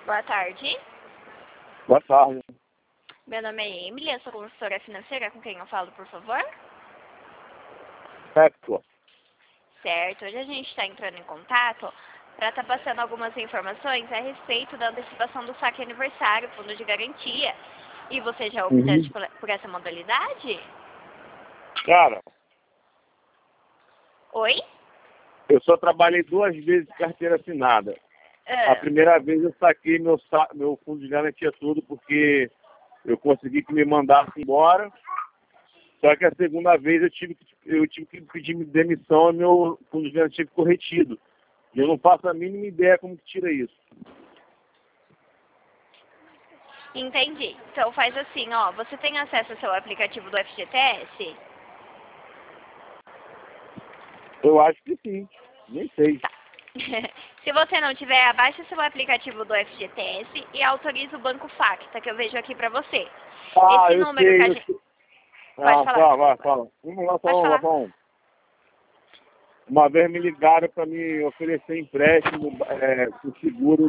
Boa tarde. Boa tarde. Meu nome é Emily, eu sou consultora financeira. Com quem eu falo, por favor? Certo. Certo. Hoje a gente está entrando em contato para estar passando algumas informações a respeito da antecipação do saque aniversário, fundo de garantia. E você já optou por essa modalidade? Cara, Oi? eu só trabalhei 2 vezes de carteira assinada. A primeira vez eu saquei meu fundo de garantia tudo porque eu consegui que me mandasse embora. Só que a segunda vez eu tive que pedir demissão e meu fundo de garantia ficou retido. E eu não faço a mínima ideia como que tira isso. Entendi. Então faz assim, ó. Você tem acesso ao seu aplicativo do FGTS? Eu acho que sim. Nem sei. Tá. Se você não tiver, abaixe seu aplicativo do FGTS e autorize o Banco Facta, que eu vejo aqui pra você. Ah, Esse eu número sei, que a eu gente... sei. Pode Ah, falar. fala. Vamos lá, Pode falar. fala. Uma vez me ligaram para me oferecer empréstimo com seguro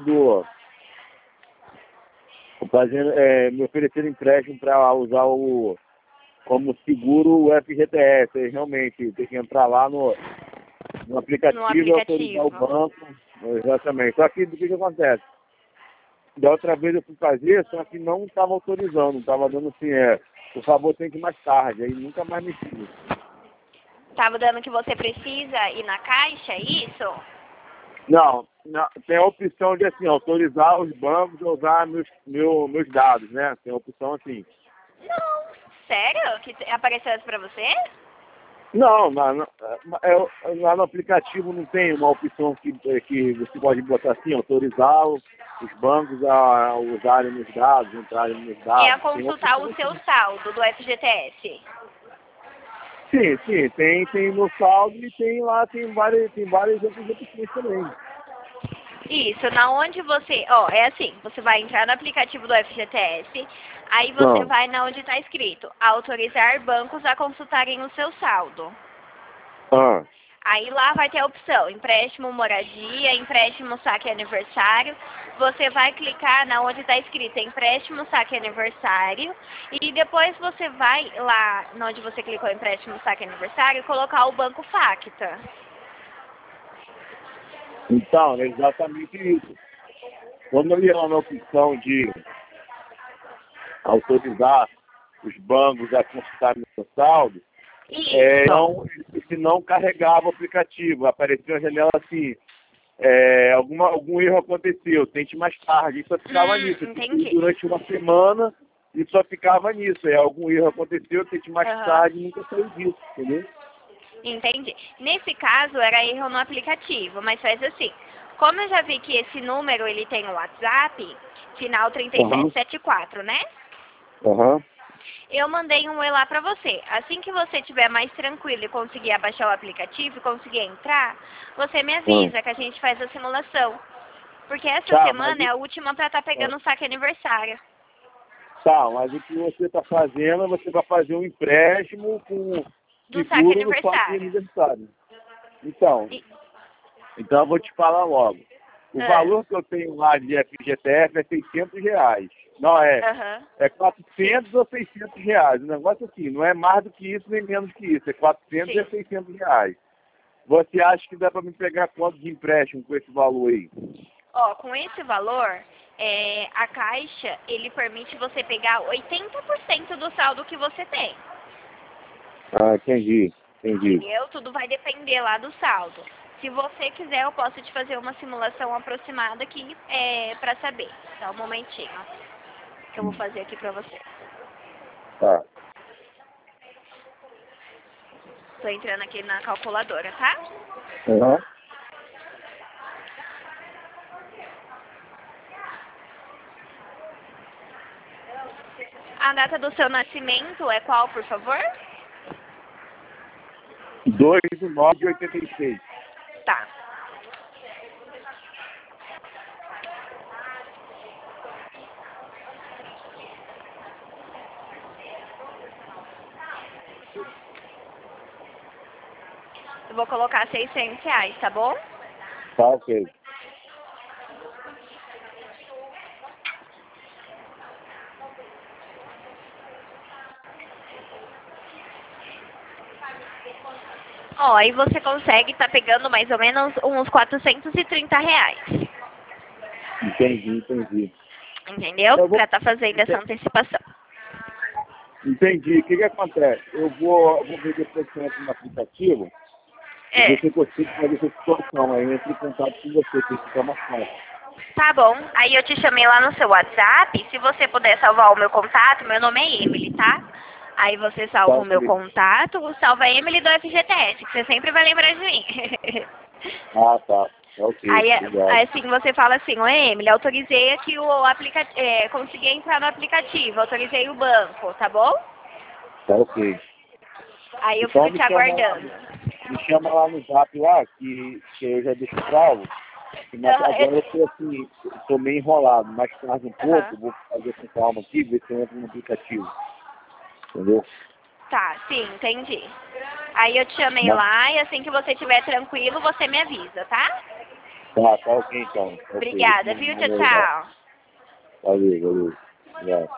me ofereceram empréstimo para usar como seguro o FGTS. Aí, realmente, tem que entrar lá no aplicativo No e autorizar o aplicativo. banco. Exatamente. Só que o que acontece? Da outra vez eu fui fazer, só que não estava autorizando, estava dando assim, por favor, tem que ir mais tarde. Aí nunca mais mexi. Tava dando que você precisa ir na caixa, é isso? Não, tem a opção de assim, autorizar os bancos a usar meus dados, né? Tem a opção assim. Não. Sério? Que apareceu isso pra você? Não, lá no aplicativo não tem uma opção que você pode botar assim, autorizar os bancos a usarem meus dados, entrarem nos É a dados. Tem uma consultar opção o seu assim. saldo do FGTS. Sim, tem no saldo e tem várias outras opções também. Isso, na onde você... Ó, é assim, você vai entrar no aplicativo do FGTS, aí você Não. vai na onde está escrito autorizar bancos a consultarem o seu saldo. Ah, Aí lá vai ter a opção empréstimo moradia, empréstimo saque aniversário. Você vai clicar na onde está escrito empréstimo saque aniversário e depois você vai lá onde você clicou empréstimo saque aniversário e colocar o Banco Facta. então, é exatamente isso. Quando eu ia lá na opção de autorizar os bancos a consultar meu saldo, não carregava o aplicativo. Aparecia uma janela assim, algum erro aconteceu, tente mais tarde. E só ficava nisso. Eu fiquei Entendi. durante uma semana e só ficava nisso. Algum erro aconteceu, tente mais tarde e nunca saiu disso, entendeu? Entendi. Nesse caso, era erro no aplicativo, mas faz assim. Como eu já vi que esse número ele tem um WhatsApp, final 3774, né? Aham. Eu mandei um oi lá pra você. Assim que você estiver mais tranquilo e conseguir abaixar o aplicativo e conseguir entrar, você me avisa que a gente faz a simulação. Porque essa Tá, semana é a última pra estar pegando o saque aniversário. mas o que você está fazendo, você vai fazer um empréstimo com Do saque seguro no fato de aniversário. aniversário. Então, E- eu vou te falar logo. O Ah, valor que eu tenho lá de FGTS é R$ 600. Não, Aham. é Sim. 400 ou R$ 600. O negócio assim, não é mais do que isso, nem menos que isso. É 400 e Sim. R$ 600. Você acha que dá para me pegar quanto de empréstimo com esse valor aí? Ó, com esse valor, a Caixa, ele permite você pegar 80% do saldo que você tem. Ah, entendi. Entendeu? Tudo vai depender lá do saldo. Se você quiser, eu posso te fazer uma simulação aproximada aqui pra saber. Só um momentinho, que eu vou fazer aqui pra você. Tá. Tô entrando aqui na calculadora, tá? Uhum. A data do seu nascimento é qual, por favor? 2/9/86. Tá. Eu vou colocar R$ 600, tá bom? Tá, ok. Ó, aí você consegue estar pegando mais ou menos uns R$ 430. Entendi. Entendeu? Pra estar fazendo essa antecipação. Entendi. O que acontece? Eu vou ver depois que eu entro no aplicativo, e ver se eu consigo fazer essa situação. Aí eu entro em contato com você, que fica mais fácil. Tá bom. Aí eu te chamei lá no seu WhatsApp. Se você puder salvar o meu contato, meu nome é Emily, tá? Aí você salva o meu contato, salva a Emily do FGTS, que você sempre vai lembrar de mim. Ah, tá. Ok. Aí Obrigado. assim, você fala assim, oi Emily, autorizei aqui o aplicativo, consegui entrar no aplicativo, autorizei o banco, tá bom? Tá ok. Aí eu Então fico te aguardando. Me chama lá no Zap lá, que eu já deixo salvo. Agora eu tô assim, tô meio enrolado. Mais tarde um pouco, eu vou fazer com calma aqui, ver se eu entro no aplicativo. Entendeu? Tá, sim, entendi. Aí eu te chamei lá e assim que você estiver tranquilo, você me avisa, tá? Tá ok então. Obrigada, viu? Tchau, tchau. Valeu. Obrigado.